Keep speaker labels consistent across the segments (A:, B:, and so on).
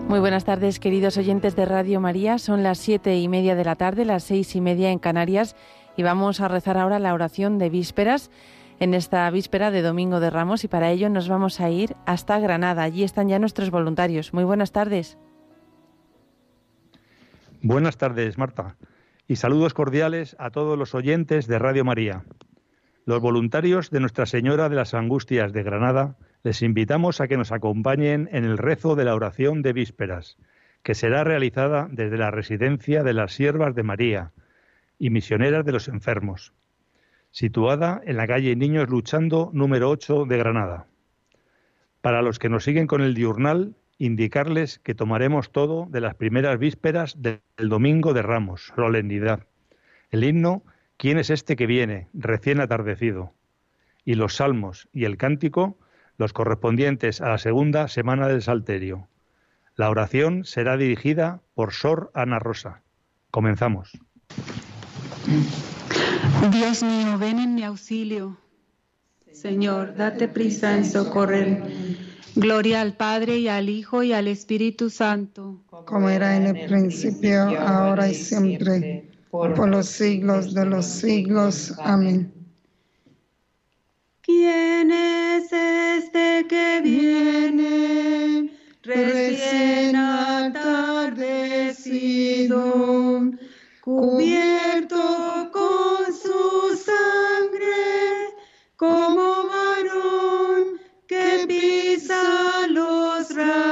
A: Muy buenas tardes, queridos oyentes de Radio María. Son las 7:30 de la tarde, las 6:30 en Canarias, y vamos a rezar ahora la oración de vísperas en esta víspera de Domingo de Ramos, y para ello nos vamos a ir hasta Granada. Allí están ya nuestros voluntarios. Muy buenas tardes.
B: Buenas tardes, Marta, y saludos cordiales a todos los oyentes de Radio María. Los voluntarios de Nuestra Señora de las Angustias de Granada les invitamos a que nos acompañen en el rezo de la oración de vísperas, que será realizada desde la residencia de las Siervas de María y Misioneras de los Enfermos, situada en la calle Niños Luchando, número 8 de Granada. Para los que nos siguen con el diurnal, indicarles que tomaremos todo de las primeras vísperas del Domingo de Ramos, solemnidad. El himno «¿Quién es este que viene?», recién atardecido, y los salmos y el cántico, los correspondientes a la segunda semana del Salterio. La oración será dirigida por Sor Ana Rosa. Comenzamos.
C: Dios mío, ven en mi auxilio. Señor, date prisa en socorrer. Gloria al Padre, y al Hijo, y al Espíritu Santo.
D: Como era en el principio, ahora y siempre, por los siglos de los siglos. Amén.
C: ¿Quién es este que viene, recién atardecido, cubierto con su sangre, como varón que pisa los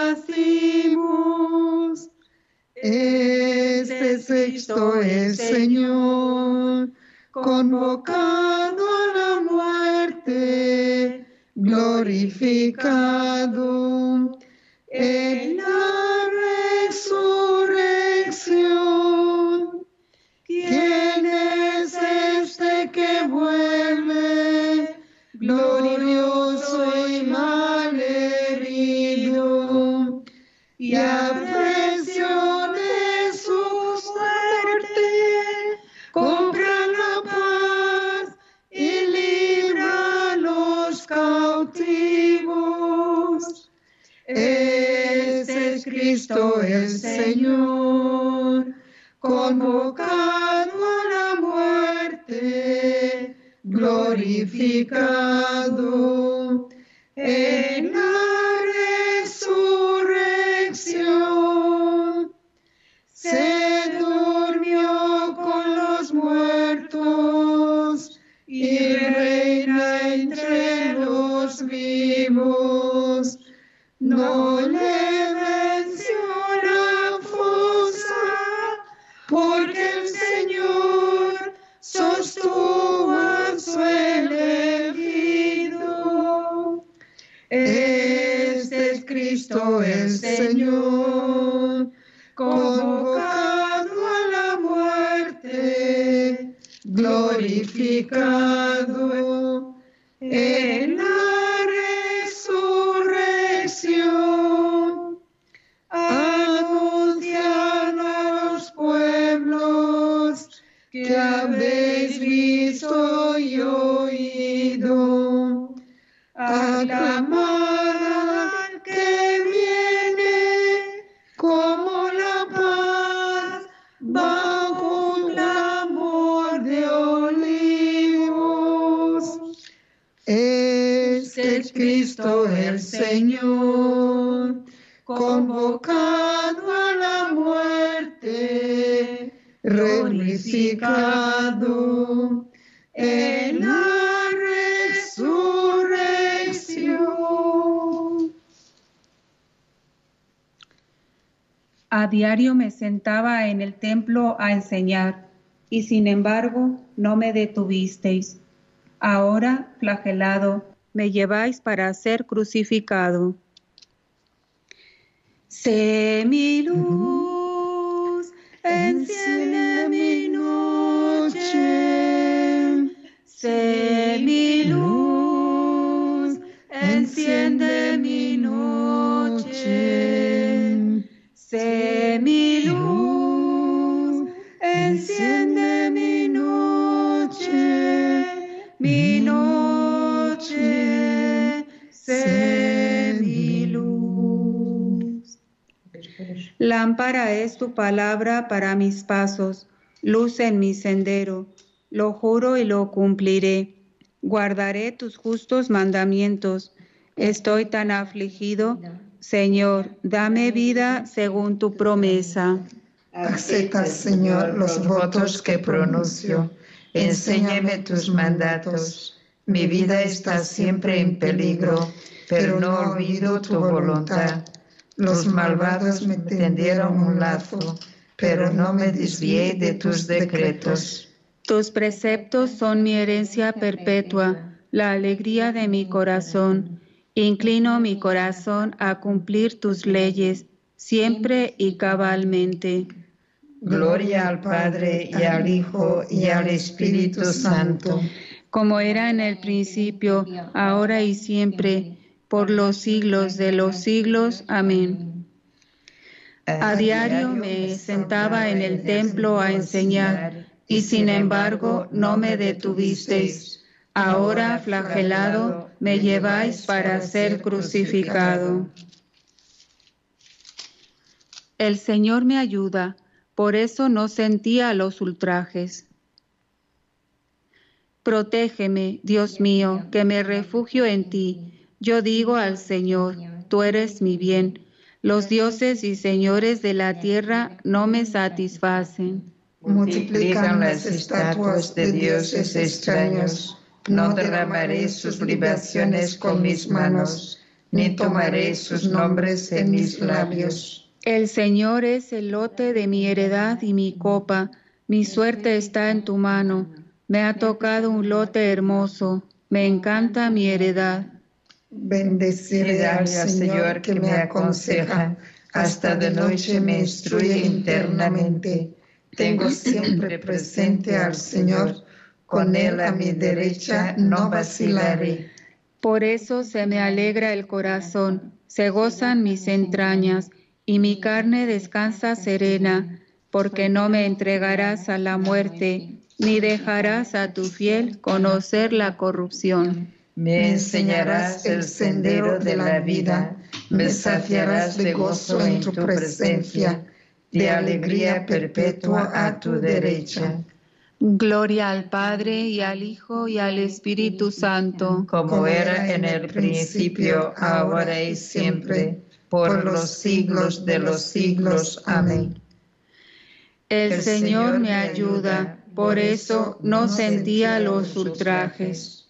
C: racimos?
D: Este es Cristo el Señor, convocado a la muerte, glorificado en la resurrección. ¿Quién es este que vuelve, glorioso y mal herido, y a precio de su muerte compra la paz y libra a los cautivos? Este es Cristo el Señor, convocado a la muerte, glorificado en la resurrección. Se durmió con los muertos y reina entre los vivos. No le venció la fosa, porque el Señor sostuvo a su elegido. Este es Cristo el Señor, convocado a la muerte, glorificado en la resurrección. Anunciad a los pueblos que habéis visto y oído. Aclamad al que viene como la paz bajo un clamor de olivos. Este es Cristo el Señor, convocado a la muerte, glorificado en la resurrección.
C: A diario me sentaba en el templo a enseñar, y sin embargo no me detuvisteis. Ahora, flagelado, me lleváis para ser crucificado. Sé mi luz, enciende mi noche. Sé mi luz, enciende mi noche. Sé mi luz, enciende mi noche. Mi noche, sé mi luz. Lámpara es tu palabra para mis pasos, luz en mi sendero. Lo juro y lo cumpliré. Guardaré tus justos mandamientos. Estoy tan afligido. Señor, dame vida según tu promesa.
E: Acepta, Señor, los votos que pronuncio. Enséñame tus mandatos. Mi vida está siempre en peligro, pero no olvido tu voluntad. Los malvados me tendieron un lazo, pero no me desvié de tus decretos.
C: Tus preceptos son mi herencia perpetua, la alegría de mi corazón. Inclino mi corazón a cumplir tus leyes, siempre y cabalmente.
E: Gloria al Padre, y al Hijo, y al Espíritu Santo.
C: Como era en el principio, ahora y siempre, por los siglos de los siglos. Amén. A diario me sentaba en el templo a enseñar, y sin embargo no me detuvisteis. Ahora, flagelado, me lleváis para ser crucificado. El Señor me ayuda, por eso no sentía los ultrajes. Protégeme, Dios mío, que me refugio en ti. Yo digo al Señor, tú eres mi bien. Los dioses y señores de la tierra no me satisfacen.
E: Multiplican las estatuas de dioses extraños. No derramaré sus libaciones con mis manos, ni tomaré sus nombres en mis labios.
C: El Señor es el lote de mi heredad y mi copa. Mi suerte está en tu mano. Me ha tocado un lote hermoso. Me encanta mi heredad.
E: Bendeciré al Señor que me aconseja. Hasta de noche me instruye internamente. Tengo siempre presente al Señor. Con Él a mi derecha no vacilaré.
C: Por eso se me alegra el corazón, se gozan mis entrañas, y mi carne descansa serena, porque no me entregarás a la muerte, ni dejarás a tu fiel conocer la corrupción.
E: Me enseñarás el sendero de la vida, me saciarás de gozo en tu presencia, de alegría perpetua a tu derecha.
C: Gloria al Padre, y al Hijo, y al Espíritu Santo,
E: como era en el principio, ahora y siempre, por los siglos de los siglos. Amén.
C: El Señor me ayuda, por eso no sentía los ultrajes.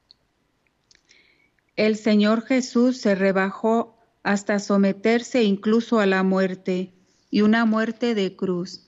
C: El Señor Jesús se rebajó hasta someterse incluso a la muerte, y una muerte de cruz.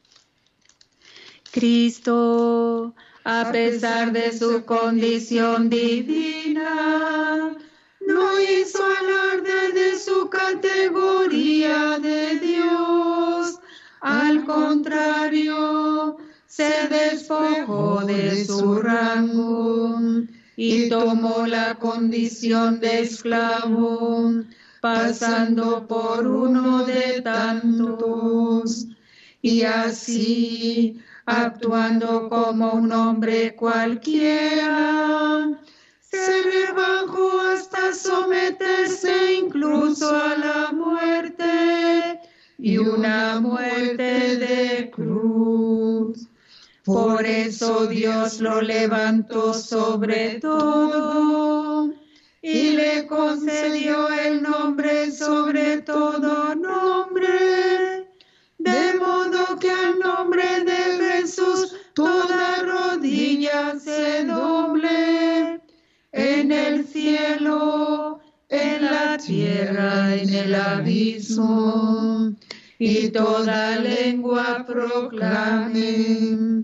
C: Cristo, a pesar de su condición divina, no hizo alarde de su categoría de Dios. Al contrario, se despojó de su rango y tomó la condición de esclavo, pasando por uno de tantos, y así, actuando como un hombre cualquiera, se rebajó hasta someterse incluso a la muerte, y una muerte de cruz. Por eso Dios lo levantó sobre todo y le concedió el nombre sobre todo nombre, de modo que al nombre de Jesús toda rodilla se doble, en el cielo, en la tierra, en el abismo, y toda lengua proclame: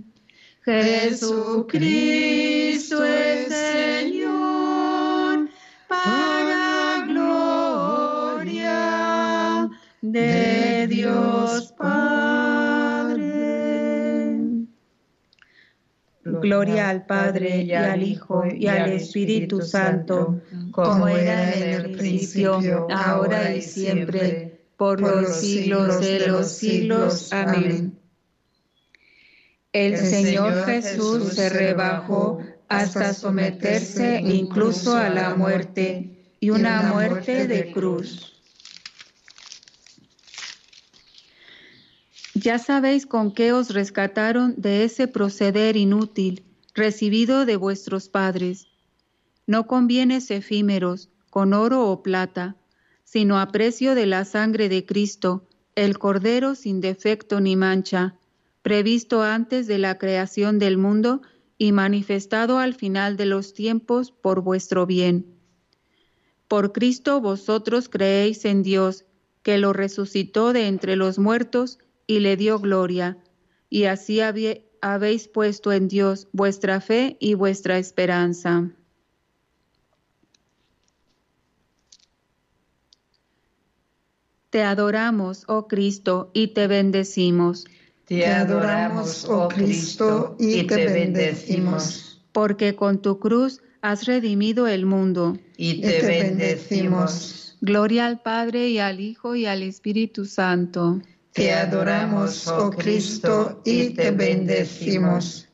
C: Jesucristo es Señor, para gloria de Dios Padre. Gloria al Padre, y al Hijo, y al Espíritu Santo, como era en el principio, ahora y siempre, por los siglos de los siglos. Amén. El Señor Jesús se rebajó hasta someterse incluso a la muerte, y una muerte de cruz. Ya sabéis con qué os rescataron de ese proceder inútil recibido de vuestros padres. No con bienes efímeros, con oro o plata, sino a precio de la sangre de Cristo, el Cordero sin defecto ni mancha, previsto antes de la creación del mundo y manifestado al final de los tiempos por vuestro bien. Por Cristo vosotros creéis en Dios, que lo resucitó de entre los muertos y le dio gloria, y así habéis puesto en Dios vuestra fe y vuestra esperanza. Te adoramos, oh Cristo, y te bendecimos.
E: Te adoramos, oh Cristo, y te bendecimos.
C: Porque con tu cruz has redimido el mundo.
E: Y te bendecimos.
C: Gloria al Padre, y al Hijo, y al Espíritu Santo.
E: Te adoramos, oh Cristo, y te bendecimos.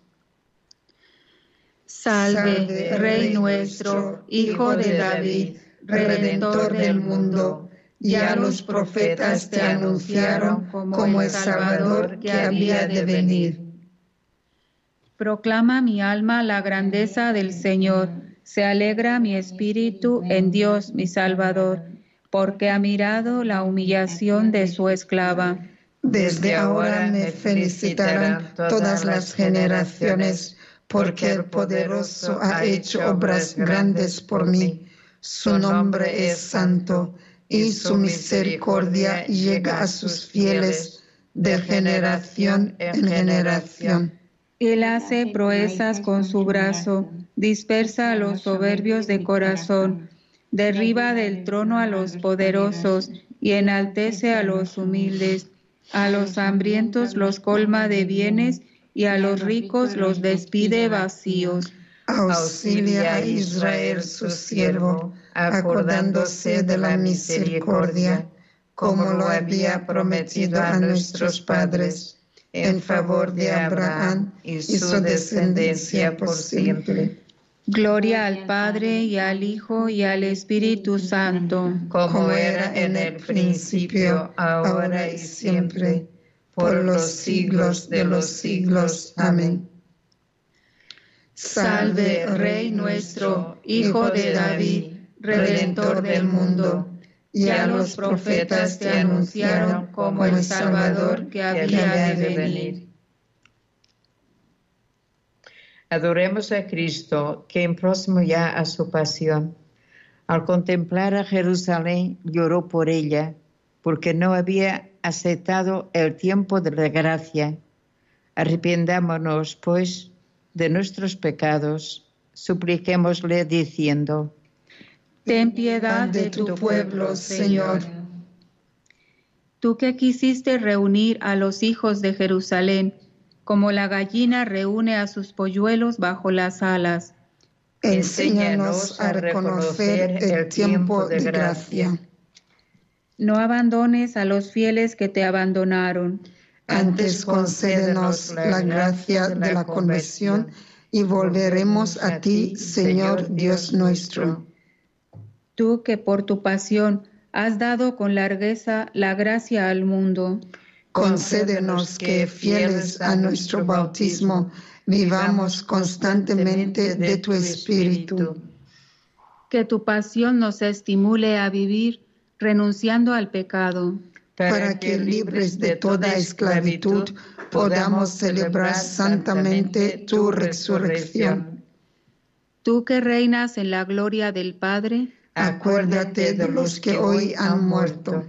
C: Salve, Rey nuestro, Hijo de David, Redentor del mundo.
E: Ya los profetas te anunciaron como el Salvador que había de venir.
C: Proclama mi alma la grandeza del Señor. Se alegra mi espíritu en Dios mi Salvador, porque ha mirado la humillación de su esclava.
E: Desde ahora me felicitarán todas las generaciones, porque el Poderoso ha hecho obras grandes por mí. Su nombre es santo, y su misericordia llega a sus fieles de generación en generación.
C: Él hace proezas con su brazo, dispersa a los soberbios de corazón, derriba del trono a los poderosos y enaltece a los humildes. A los hambrientos los colma de bienes y a los ricos los despide vacíos.
E: Auxilia a Israel su siervo, acordándose de la misericordia, como lo había prometido a nuestros padres, en favor de Abraham y su descendencia por siempre.
C: Gloria al Padre, y al Hijo, y al Espíritu Santo,
E: como era en el principio, ahora y siempre, por los siglos de los siglos. Amén.
C: Salve, Rey nuestro, Hijo de David, Redentor del mundo. Ya los profetas te anunciaron como el Salvador que había de venir.
E: Adoremos a Cristo, quien próximo ya a su pasión, al contemplar a Jerusalén, lloró por ella, porque no había aceptado el tiempo de la gracia. Arrepentámonos, pues, de nuestros pecados, supliquémosle diciendo:
C: Ten piedad de tu pueblo, Señor. Tú que quisiste reunir a los hijos de Jerusalén, como la gallina reúne a sus polluelos bajo las alas.
E: Enséñanos a reconocer el tiempo de gracia.
C: No abandones a los fieles que te abandonaron.
E: Antes concédenos la gracia de la conversión y volveremos a ti, Señor Dios nuestro.
C: Tú que por tu pasión has dado con largueza la gracia al mundo.
E: Concédenos que, fieles a nuestro bautismo, vivamos constantemente de tu Espíritu.
C: Que tu pasión nos estimule a vivir renunciando al pecado.
E: Para que, libres de toda esclavitud, podamos celebrar santamente tu resurrección.
C: Tú que reinas en la gloria del Padre,
E: acuérdate de los que hoy han muerto.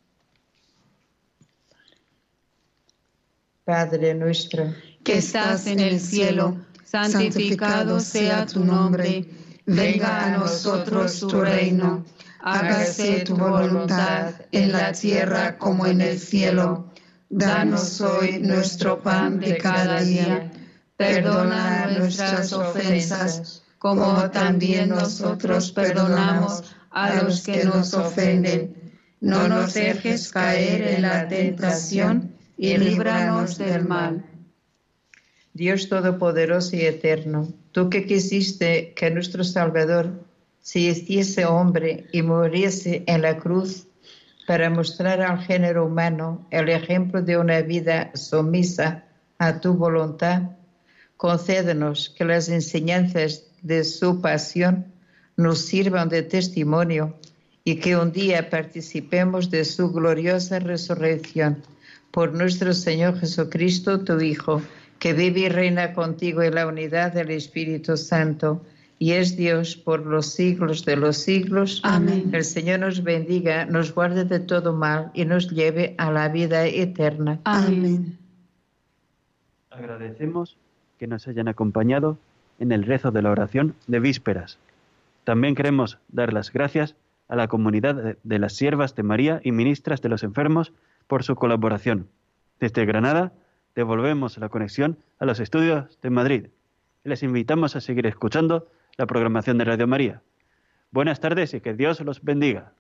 E: Padre nuestro,
C: que estás en el cielo, santificado sea tu nombre. Venga a nosotros tu reino. Hágase tu voluntad en la tierra como en el cielo. Danos hoy nuestro pan de cada día. Perdona nuestras ofensas, como también nosotros perdonamos a los que nos ofenden. No nos dejes caer en la tentación y líbranos del mal.
E: Dios Todopoderoso y Eterno, tú que quisiste que nuestro Salvador se hiciese hombre y muriese en la cruz para mostrar al género humano el ejemplo de una vida sumisa a tu voluntad, concédenos que las enseñanzas de su pasión nos sirvan de testimonio y que un día participemos de su gloriosa resurrección. Por nuestro Señor Jesucristo, tu Hijo, que vive y reina contigo en la unidad del Espíritu Santo, y es Dios por los siglos de los siglos.
C: Amén.
E: El Señor nos bendiga, nos guarde de todo mal y nos lleve a la vida eterna.
C: Amén.
F: Agradecemos que nos hayan acompañado en el rezo de la oración de vísperas. También queremos dar las gracias a la comunidad de las siervas de María y ministras de los enfermos por su colaboración. Desde Granada devolvemos la conexión a los estudios de Madrid. Les invitamos a seguir escuchando la programación de Radio María. Buenas tardes y que Dios los bendiga.